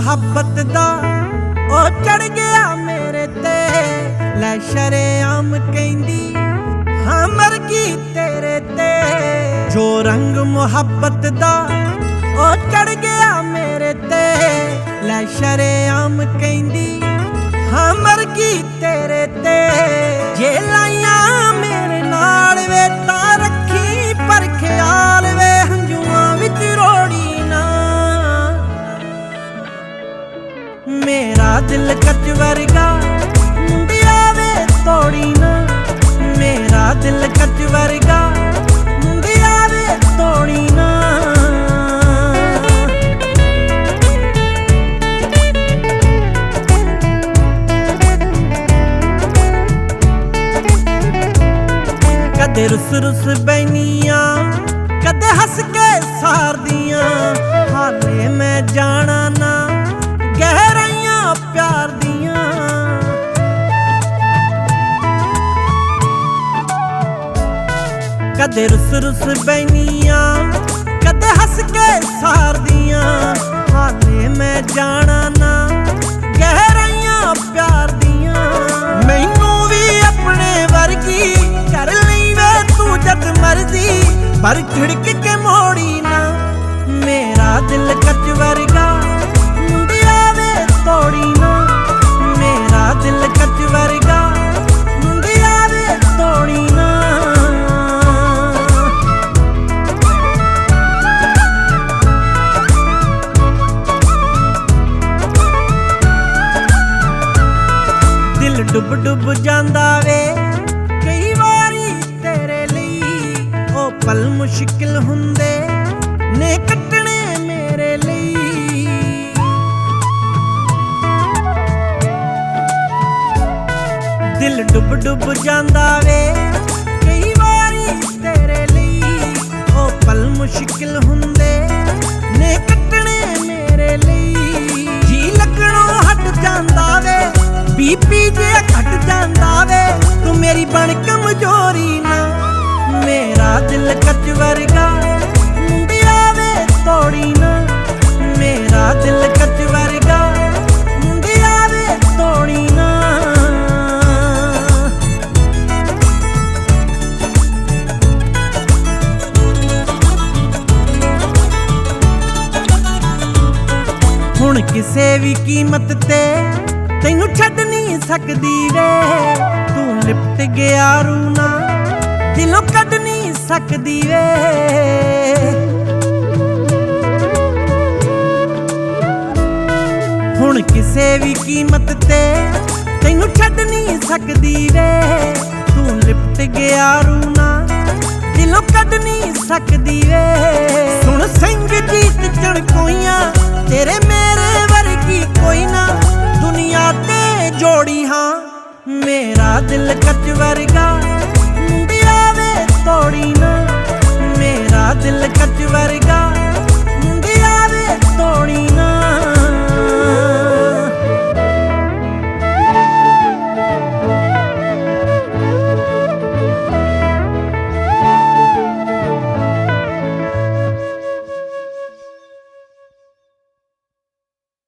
ਮੁਹੱਬਤ ਦਾ ਉਹ ਚੜ ਗਿਆ ਮੇਰੇ ਤੇ। ਲੈ ਸ਼ਰੇਆਮ ਕਹਿੰਦੀ ਹਾਂ ਮਰ ਗਈ ਤੇਰੇ ਤੇ। ਜੋ ਰੰਗ ਮੁਹੱਬਤ ਦਾ ਉਹ ਚੜ ਗਿਆ ਮੇਰੇ ਤੇ। ਲੈ ਸ਼ਰੇਆਮ ਕਹਿੰਦੀ ਹਾਂ ਮਰ ਗਈ ਤੇਰੇ ਤੇ। ਜੇ ਲਾਈਆਂ ਮੇਰੇ ਨਾਲ ਵੇ ਤਾਂ ਰੱਖੀ ਪਰ ਖਿਆਲ ਵੇ ਹੰਝੂਆਂ ਵਿੱਚ ਰੋੜੀ ਨਾ। ਮੇਰਾ ਦਿਲ ਕੱਚ ਵਰਗਾ ਮੁੰਡਿਆ ਵੇ ਤੋੜੀ ਨਾ। ਮੇਰਾ ਦਿਲ ਕੱਚ ਵਰਗਾ ਮੁੰਡਿਆ ਵੇ ਤੋੜੀ ਨਾ। ਕਦੇ ਰੁੱਸ ਰੁੱਸ ਬੈਨੀਆਂ ਕਦੇ ਹੱਸ ਕੇ ਸਾਰਦੀਆਂ। ਹਾਲੇ ਮੈਂ ਜਾਣਾ ਨਾ ਗਹਿਰਾਈਆਂ ਪਿਆਰ ਦੀਆਂ। ਕਦੇ ਰੁੱਸ ਰੁੱਸ ਬੈਨੀਆਂ ਕਦੇ ਹੱਸ ਕੇ ਸਾਰਦੀਆਂ। ਹਾਲੇ ਮੈਂ ਜਾਣਾ ਨਾ ਗਹਿਰਾਈਆਂ ਪਿਆਰ ਦੀਆਂ। ਮੈਨੂੰ ਵੀ ਆਪਣੇ ਵਰਗੀ ਕਰ ਲਈ ਵੇ ਤੂੰ ਜਦ ਮਰਜ਼ੀ ਪਰ ਝਿੜਕ ਕੇ ਮੋੜੀ ਨਾ। ਮੇਰਾ ਦਿਲ ਕੱਚ ਵਰਗਾ ਮੁੰਡਿਆ ਵੇ ਤੋੜੀ ਨਾ। ਮੇਰਾ ਦਿਲ ਕੱਚ ਵਰਗਾ ਮੁੰਡਿਆ ਵੇ ਤੋੜੀ ਨਾ। ਦਿਲ ਡੁੱਬ ਡੁੱਬ ਜਾਂਦਾ ਵੇ ਕਈ ਵਾਰੀ ਤੇਰੇ ਲਈ। ਉਹ ਪਲ ਮੁਸ਼ਕਿਲ ਹੁੰਦੇ ਨੇ ਕੱਟਣੇ ਮੇਰੇ ਲਈ। ਦਿਲ ਡੁੱਬ ਡੁੱਬ ਜਾਂਦਾ ਵੇ ਕਈ ਵਾਰੀ ਤੇਰੇ ਲਈ। ਉਹ ਪਲ ਮੁਸ਼ਕਿਲ ਹੁੰਦੇ ਨੇ ਕੱਟਣੇ ਮੇਰੇ ਲਈ। ਜੀ ਲੱਗਣੋਂ ਹਟ ਜਾਂਦਾ ਵੇ ਬੀਪੀ ਜੇ ਘਟ ਜਾਂਦਾ ਵੇ ਤੂੰ ਮੇਰੀ ਬਣ ਕਮਜ਼ੋਰੀ ਨਾ। ਮੇਰਾ ਦਿਲ ਕੱਚ ਵਰਗਾ ਮੁੰਡਿਆ ਵੇ ਤੋੜੀ ਨਾ। ਮੇਰਾ ਦਿਲ ਕੱਚ ਵਰਗਾ ਮੁੰਡਿਆ ਵੇ ਤੋੜੀ ਨਾ। ਹੁਣ ਕਿਸੇ ਵੀ ਕੀਮਤ ਤੇ ਤੈਨੂੰ ਛੱਡ ਨਹੀਂ ਸਕਦੀ ਵੇ। ਤੂੰ ਲਿਪਟ ਗਿਆ ਰੂ ਨਾ ਦਿਲੋਂ ਕੱਢ ਨਹੀਂ ਸਕਦੀ ਵੇ। ਹੁਣ ਕਿਸੇ ਵੀ ਕੀਮਤ ਤੇ ਤੈਨੂੰ ਛੱਡ ਨਹੀਂ ਸਕਦੀ ਵੇ। ਤੂੰ ਲਿਪਟ ਗਿਆ ਰੂ ਨਾ ਦਿਲੋਂ ਕੱਢ ਨਹੀਂ ਸਕਦੀ ਵੇ। ਸੁਣ ਸਿੰਘ ਜੀਤ ਚਣਕੋਈਆਂ ਤੇਰੇ ਮੇਰੇ ਵਰਗੀ ਕੋਈ ਨਾ ਦੁਨੀਆ ਤੇ ਜੋੜੀ ਹਾਂ। ਮੇਰਾ ਦਿਲ ਕੱਚ ਵਰਗਾ ਮੁੰਡਿਆ ਵੇ ਤੋੜੀ ਨਾ। ਮੇਰਾ ਦਿਲ ਕੱਚ ਵਰਗਾ